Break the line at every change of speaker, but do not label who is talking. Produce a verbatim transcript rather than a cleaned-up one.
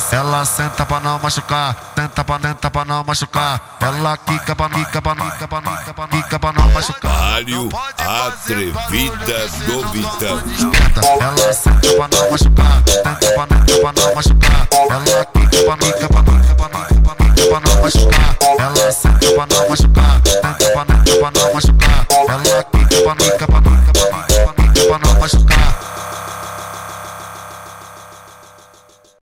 ela senta pra não machucar, tenta pra tenta pra não machucar, ela quica pra quica pra quica pra quica pra quica pra não machucar.
Mário Atrevida do Vitão.
Ela senta pra não machucar, tenta pra tenta pra não machucar, ela quica pra quica pra quica pra quica pra não machucar.